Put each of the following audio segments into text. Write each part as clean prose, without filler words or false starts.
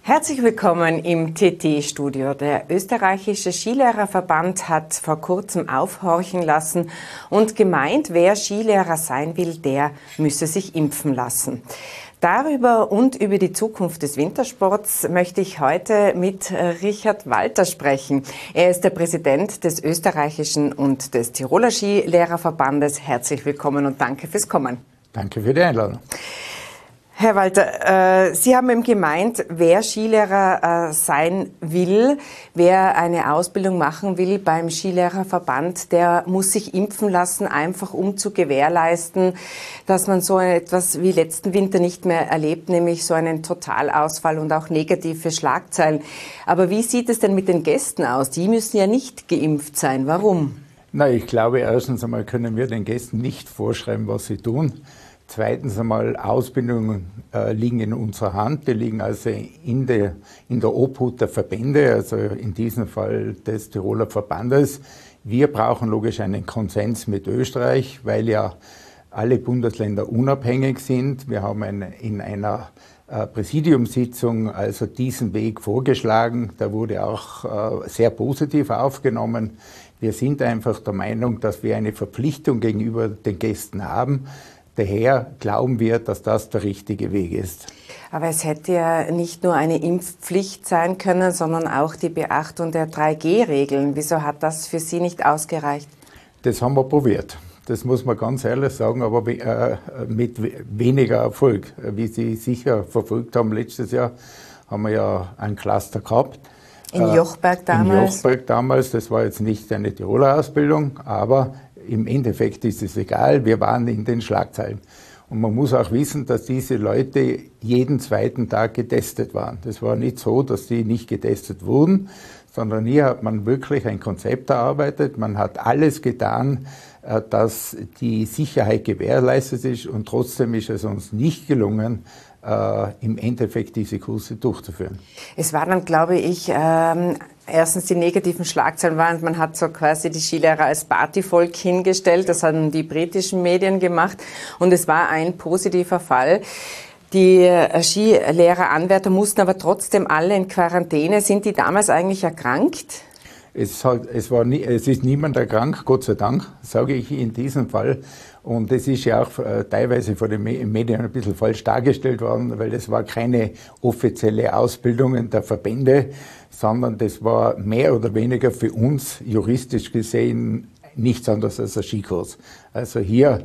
Herzlich willkommen im TT-Studio. Der österreichische Skilehrerverband hat vor kurzem aufhorchen lassen und gemeint, wer Skilehrer sein will, der müsse sich impfen lassen. Darüber und über die Zukunft des Wintersports möchte ich heute mit Richard Walter sprechen. Er ist der Präsident des österreichischen und des Tiroler Skilehrerverbandes. Herzlich willkommen und danke fürs Kommen. Danke für die Einladung. Herr Walter, Sie haben eben gemeint, wer Skilehrer sein will, wer eine Ausbildung machen will beim Skilehrerverband, der muss sich impfen lassen, einfach um zu gewährleisten, dass man so etwas wie letzten Winter nicht mehr erlebt, nämlich so einen Totalausfall und auch negative Schlagzeilen. Aber wie sieht es denn mit den Gästen aus? Die müssen ja nicht geimpft sein. Warum? Na, ich glaube, erstens einmal können wir den Gästen nicht vorschreiben, was sie tun. Zweitens einmal, Ausbildungen liegen in unserer Hand, die liegen also in der Obhut der Verbände, also in diesem Fall des Tiroler Verbandes. Wir brauchen logisch einen Konsens mit Österreich, weil ja alle Bundesländer unabhängig sind. Wir haben in einer Präsidiumssitzung also diesen Weg vorgeschlagen. Der wurde auch sehr positiv aufgenommen. Wir sind einfach der Meinung, dass wir eine Verpflichtung gegenüber den Gästen haben. Daher glauben wir, dass das der richtige Weg ist. Aber es hätte ja nicht nur eine Impfpflicht sein können, sondern auch die Beachtung der 3G-Regeln. Wieso hat das für Sie nicht ausgereicht? Das haben wir probiert. Das muss man ganz ehrlich sagen, aber mit weniger Erfolg. Wie Sie sicher verfolgt haben, letztes Jahr haben wir ja ein Cluster gehabt. In Jochberg damals? In Jochberg damals, das war jetzt nicht eine Tiroler Ausbildung, aber im Endeffekt ist es egal, wir waren in den Schlagzeilen. Und man muss auch wissen, dass diese Leute jeden zweiten Tag getestet waren. Das war nicht so, dass sie nicht getestet wurden, sondern hier hat man wirklich ein Konzept erarbeitet. Man hat alles getan, dass die Sicherheit gewährleistet ist, und trotzdem ist es uns nicht gelungen, im Endeffekt diese Kurse durchzuführen. Es war dann, glaube ich, erstens die negativen Schlagzeilen waren, man hat so quasi die Skilehrer als Partyvolk hingestellt, das haben die britischen Medien gemacht, und es war ein positiver Fall. Die Skilehreranwärter mussten aber trotzdem alle in Quarantäne. Sind die damals eigentlich erkrankt? Es ist niemand erkrankt, Gott sei Dank, sage ich in diesem Fall. Und es ist ja auch teilweise von den Medien ein bisschen falsch dargestellt worden, weil das war keine offizielle Ausbildung der Verbände, sondern das war mehr oder weniger für uns juristisch gesehen nichts anderes als ein Skikurs. Also hier,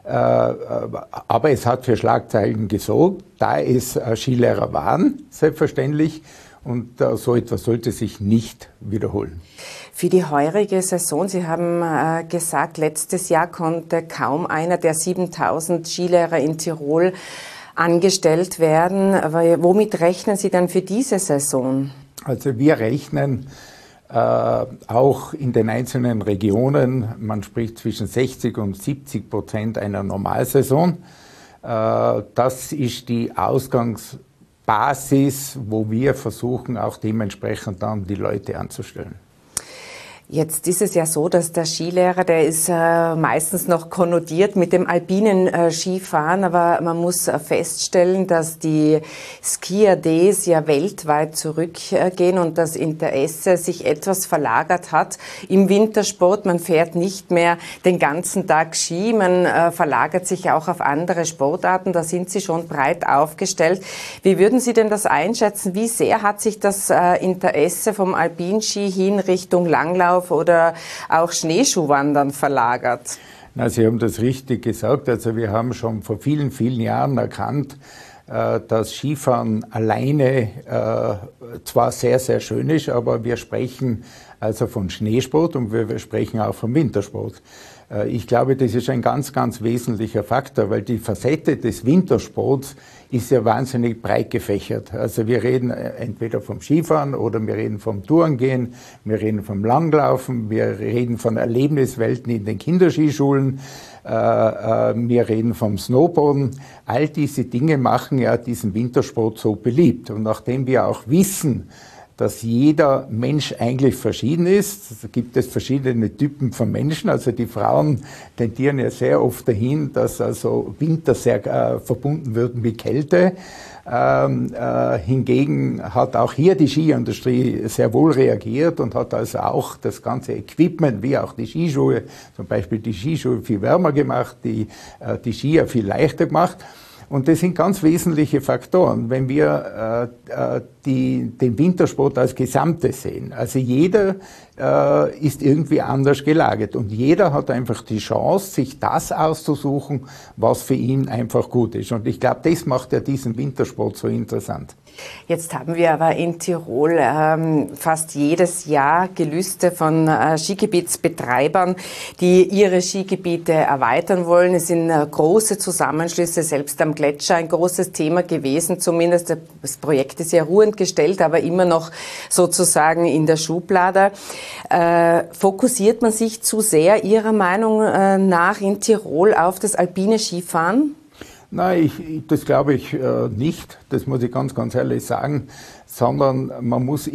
aber es hat für Schlagzeilen gesorgt, da es Skilehrer waren, selbstverständlich. Und so etwas sollte sich nicht wiederholen. Für die heurige Saison, Sie haben gesagt, letztes Jahr konnte kaum einer der 7000 Skilehrer in Tirol angestellt werden. Aber womit rechnen Sie dann für diese Saison? Also wir rechnen auch in den einzelnen Regionen, man spricht zwischen 60% und 70% einer Normalsaison. Das ist die Ausgangsbasis, wo wir versuchen, auch dementsprechend dann die Leute anzustellen. Jetzt ist es ja so, dass der Skilehrer, der ist meistens noch konnotiert mit dem alpinen Skifahren, aber man muss feststellen, dass die Ski-ADs ja weltweit zurückgehen und das Interesse sich etwas verlagert hat im Wintersport. Man fährt nicht mehr den ganzen Tag Ski, man verlagert sich auch auf andere Sportarten, da sind Sie schon breit aufgestellt. Wie würden Sie denn das einschätzen? Wie sehr hat sich das Interesse vom Alpinski hin Richtung Langlauf oder auch Schneeschuhwandern verlagert? Na, Sie haben das richtig gesagt. Also wir haben schon vor vielen, vielen Jahren erkannt, dass Skifahren alleine zwar sehr, sehr schön ist, aber wir sprechen also von Schneesport und wir sprechen auch vom Wintersport. Ich glaube, das ist ein ganz, ganz wesentlicher Faktor, weil die Facette des Wintersports ist ja wahnsinnig breit gefächert. Also wir reden entweder vom Skifahren oder wir reden vom Tourengehen, wir reden vom Langlaufen, wir reden von Erlebniswelten in den Kinderskischulen, wir reden vom Snowboarden. All diese Dinge machen ja diesen Wintersport so beliebt. Und nachdem wir auch wissen, dass jeder Mensch eigentlich verschieden ist. Da gibt es verschiedene Typen von Menschen. Also die Frauen tendieren ja sehr oft dahin, dass also Winter sehr verbunden wird mit Kälte. Hingegen hat auch hier die Skiindustrie sehr wohl reagiert und hat also auch das ganze Equipment, wie auch die Skischuhe, zum Beispiel die Skischuhe viel wärmer gemacht, die Skier viel leichter gemacht. Und das sind ganz wesentliche Faktoren, wenn wir den Wintersport als Gesamtes sehen. Also jeder ist irgendwie anders gelagert und jeder hat einfach die Chance, sich das auszusuchen, was für ihn einfach gut ist. Und ich glaube, das macht ja diesen Wintersport so interessant. Jetzt haben wir aber in Tirol fast jedes Jahr Gelüste von Skigebietsbetreibern, die ihre Skigebiete erweitern wollen. Es sind große Zusammenschlüsse, selbst am Gletscher ein großes Thema gewesen. Zumindest das Projekt ist ja ruhend gestellt, aber immer noch sozusagen in der Schublade. Fokussiert man sich zu sehr Ihrer Meinung nach in Tirol auf das alpine Skifahren? Nein, das glaube ich nicht, das muss ich ganz, ganz ehrlich sagen, sondern man muss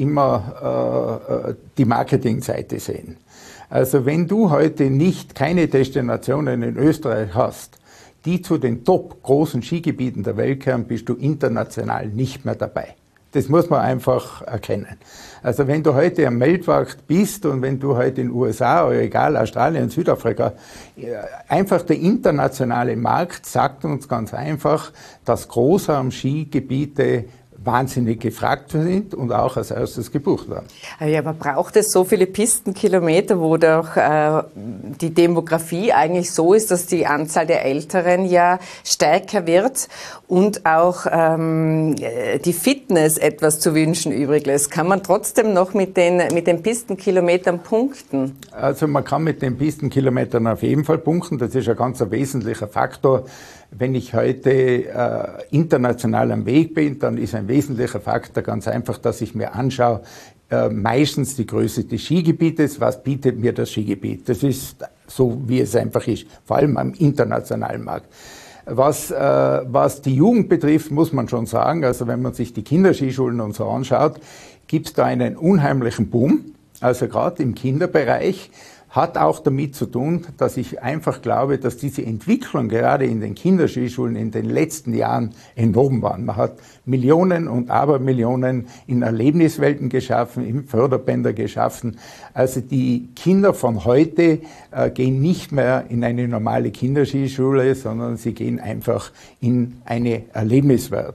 immer die Marketingseite sehen. Also wenn du heute keine Destinationen in Österreich hast, die zu den top großen Skigebieten der Welt gehören, bist du international nicht mehr dabei. Das muss man einfach erkennen. Also wenn du heute am Weltmarkt bist und wenn du heute in den USA oder egal, Australien, Südafrika, einfach der internationale Markt sagt uns ganz einfach, dass Großraum-Skigebiete wahnsinnig gefragt sind und auch als erstes gebucht werden. Ja, aber braucht es so viele Pistenkilometer, wo doch die Demografie eigentlich so ist, dass die Anzahl der Älteren ja stärker wird und auch die Fitness etwas zu wünschen übrig lässt? Kann man trotzdem noch mit den Pistenkilometern punkten? Also man kann mit den Pistenkilometern auf jeden Fall punkten. Das ist ein ganz wesentlicher Faktor. Wenn ich heute international am Weg bin, dann ist ein wesentlicher Faktor ganz einfach, dass ich mir anschaue, meistens die Größe des Skigebietes, was bietet mir das Skigebiet. Das ist so, wie es einfach ist, vor allem am internationalen Markt. Was die Jugend betrifft, muss man schon sagen, also wenn man sich die Kinderskischulen und so anschaut, gibt es da einen unheimlichen Boom, also gerade im Kinderbereich. Hat auch damit zu tun, dass ich einfach glaube, dass diese Entwicklung gerade in den Kinderskischulen in den letzten Jahren enorm war. Man hat Millionen und Abermillionen in Erlebniswelten geschaffen, in Förderbänder geschaffen. Also die Kinder von heute gehen nicht mehr in eine normale Kinderskischule, sondern sie gehen einfach in eine Erlebniswelt.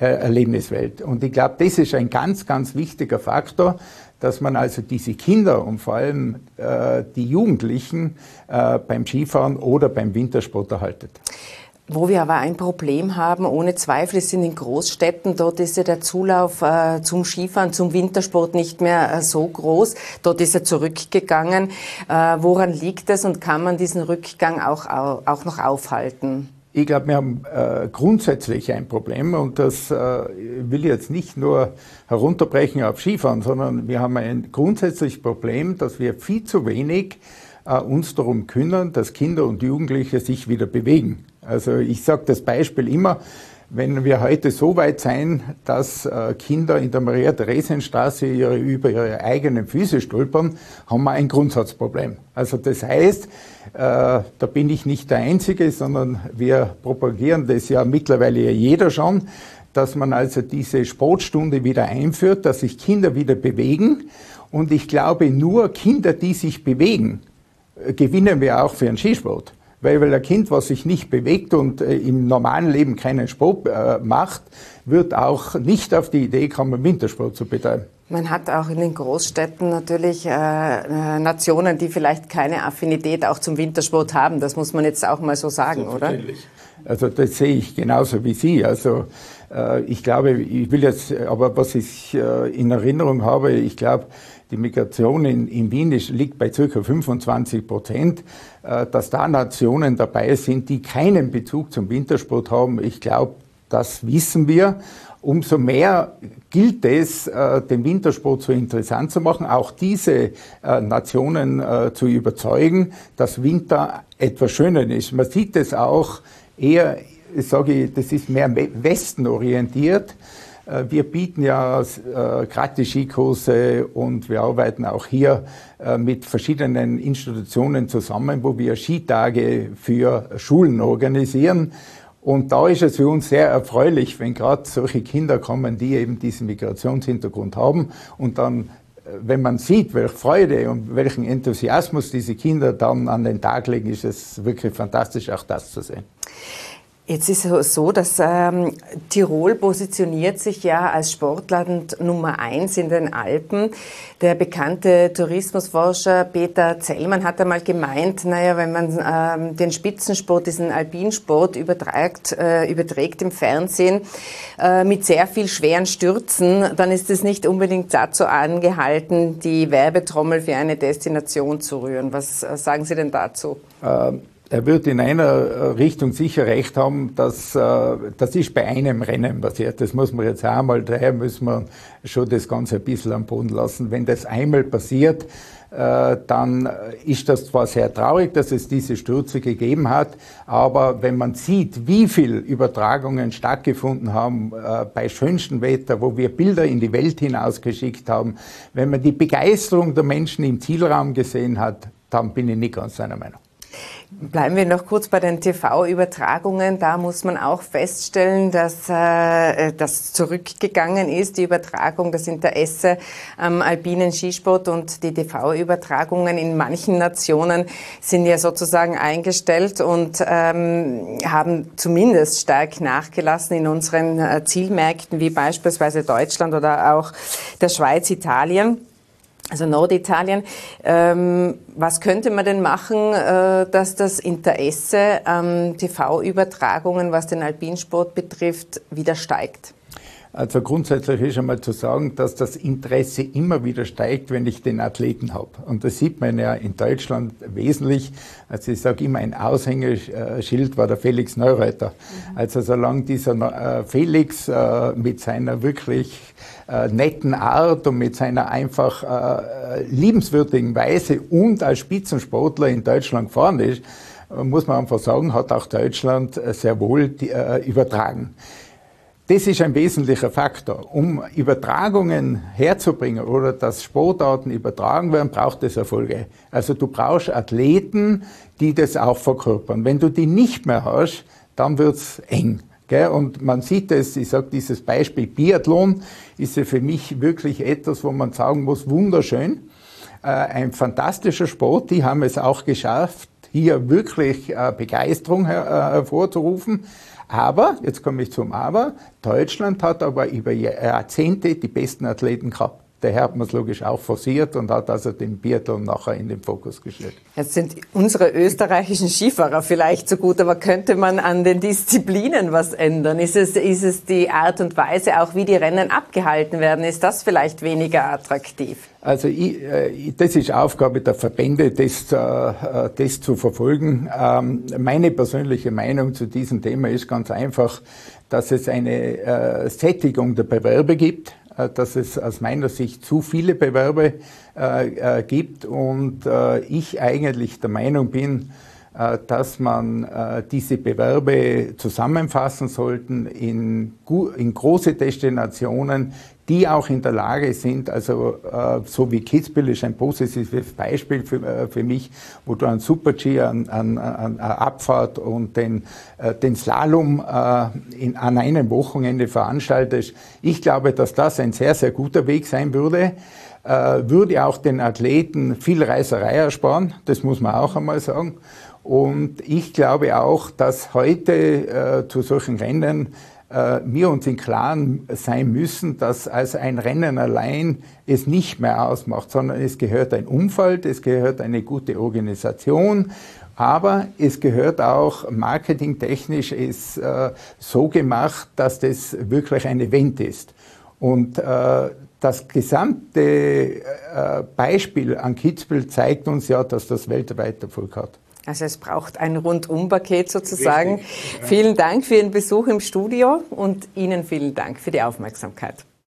Und ich glaube, das ist ein ganz, ganz wichtiger Faktor, dass man also diese Kinder und vor allem die Jugendlichen beim Skifahren oder beim Wintersport erhaltet. Wo wir aber ein Problem haben, ohne Zweifel, ist in den Großstädten. Dort ist ja der Zulauf zum Skifahren, zum Wintersport nicht mehr so groß. Dort ist er zurückgegangen. Woran liegt das und kann man diesen Rückgang auch noch aufhalten? Ich glaube, wir haben grundsätzlich ein Problem und das will ich jetzt nicht nur herunterbrechen auf Skifahren, sondern wir haben ein grundsätzliches Problem, dass wir viel zu wenig uns darum kümmern, dass Kinder und Jugendliche sich wieder bewegen. Also ich sage das Beispiel immer, wenn wir heute so weit sein, dass Kinder in der Maria-Theresien-Straße über ihre eigenen Füße stolpern, haben wir ein Grundsatzproblem. Also das heißt, da bin ich nicht der Einzige, sondern wir propagieren das ja mittlerweile jeder schon, dass man also diese Sportstunde wieder einführt, dass sich Kinder wieder bewegen. Und ich glaube, nur Kinder, die sich bewegen, gewinnen wir auch für den Skisport. Weil ein Kind, was sich nicht bewegt und im normalen Leben keinen Sport macht, wird auch nicht auf die Idee kommen, Wintersport zu betreiben. Man hat auch in den Großstädten natürlich Nationen, die vielleicht keine Affinität auch zum Wintersport haben. Das muss man jetzt auch mal so sagen, oder? Also das sehe ich genauso wie Sie. Also ich glaube, aber was ich in Erinnerung habe, ich glaube, die Migration in Wien liegt bei ca. 25%, dass da Nationen dabei sind, die keinen Bezug zum Wintersport haben. Ich glaube, das wissen wir. Umso mehr gilt es, den Wintersport so interessant zu machen, auch diese Nationen zu überzeugen, dass Winter etwas Schönes ist. Man sieht es auch eher, sage ich, das ist mehr westenorientiert. Wir bieten ja gratis Skikurse und wir arbeiten auch hier mit verschiedenen Institutionen zusammen, wo wir Skitage für Schulen organisieren. Und da ist es für uns sehr erfreulich, wenn gerade solche Kinder kommen, die eben diesen Migrationshintergrund haben. Und dann, wenn man sieht, welche Freude und welchen Enthusiasmus diese Kinder dann an den Tag legen, ist es wirklich fantastisch, auch das zu sehen. Jetzt ist es so, dass Tirol positioniert sich ja als Sportland Nummer 1 in den Alpen. Der bekannte Tourismusforscher Peter Zellmann hat einmal gemeint, naja, wenn man den Spitzensport, diesen Alpinsport überträgt im Fernsehen mit sehr viel schweren Stürzen, dann ist es nicht unbedingt dazu angehalten, die Werbetrommel für eine Destination zu rühren. Was sagen Sie denn dazu? Er wird in einer Richtung sicher recht haben, dass das ist bei einem Rennen passiert. Das muss man jetzt einmal, daher müssen wir schon das Ganze ein bisschen am Boden lassen. Wenn das einmal passiert, dann ist das zwar sehr traurig, dass es diese Stürze gegeben hat, aber wenn man sieht, wie viel Übertragungen stattgefunden haben bei schönstem Wetter, wo wir Bilder in die Welt hinausgeschickt haben, wenn man die Begeisterung der Menschen im Zielraum gesehen hat, dann bin ich nicht ganz seiner Meinung. Bleiben wir noch kurz bei den TV-Übertragungen. Da muss man auch feststellen, dass das zurückgegangen ist, die Übertragung, das Interesse am alpinen Skisport, und die TV-Übertragungen in manchen Nationen sind ja sozusagen eingestellt und haben zumindest stark nachgelassen in unseren Zielmärkten wie beispielsweise Deutschland oder auch der Schweiz, Italien. Also Norditalien. Was könnte man denn machen, dass das Interesse an TV-Übertragungen, was den Alpinsport betrifft, wieder steigt? Also grundsätzlich ist einmal zu sagen, dass das Interesse immer wieder steigt, wenn ich den Athleten habe. Und das sieht man ja in Deutschland wesentlich. Also ich sage immer, ein Aushängeschild war der Felix Neureuter. Also solange dieser Felix mit seiner wirklich netten Art und mit seiner einfach liebenswürdigen Weise und als Spitzensportler in Deutschland gefahren ist, muss man einfach sagen, hat auch Deutschland sehr wohl übertragen. Das ist ein wesentlicher Faktor. Um Übertragungen herzubringen oder dass Sportarten übertragen werden, braucht es Erfolge. Also du brauchst Athleten, die das auch verkörpern. Wenn du die nicht mehr hast, dann wird's eng. Und man sieht es, ich sage, dieses Beispiel Biathlon ist ja für mich wirklich etwas, wo man sagen muss, wunderschön. Ein fantastischer Sport, die haben es auch geschafft, hier wirklich Begeisterung hervorzurufen. Aber, jetzt komme ich zum Aber, Deutschland hat aber über Jahrzehnte die besten Athleten gehabt. Daher hat man es logisch auch forciert und hat also den Biathlon nachher in den Fokus gestellt. Jetzt sind unsere österreichischen Skifahrer vielleicht so gut, aber könnte man an den Disziplinen was ändern? Ist es die Art und Weise, auch wie die Rennen abgehalten werden, ist das vielleicht weniger attraktiv? Also das ist Aufgabe der Verbände, das zu verfolgen. Meine persönliche Meinung zu diesem Thema ist ganz einfach, dass es eine Sättigung der Bewerber gibt, dass es aus meiner Sicht zu viele Bewerber gibt und ich eigentlich der Meinung bin, dass man diese Bewerbe zusammenfassen sollten in große Destinationen, die auch in der Lage sind, also so wie Kitzbühel ist ein positives Beispiel für mich, wo du einen Super-G, an Abfahrt und den Slalom an einem Wochenende veranstaltest. Ich glaube, dass das ein sehr, sehr guter Weg sein würde. Würde auch den Athleten viel Reiserei ersparen, das muss man auch einmal sagen. Und ich glaube auch, dass heute zu solchen Rennen wir uns im Klaren sein müssen, dass also ein Rennen allein es nicht mehr ausmacht, sondern es gehört ein Umfeld, es gehört eine gute Organisation, aber es gehört auch marketingtechnisch ist so gemacht, dass das wirklich ein Event ist. Und das gesamte Beispiel an Kitzbühel zeigt uns ja, dass das weltweit Erfolg hat. Also es braucht ein Rundum-Paket sozusagen. Richtig. Vielen Dank für Ihren Besuch im Studio und Ihnen vielen Dank für die Aufmerksamkeit.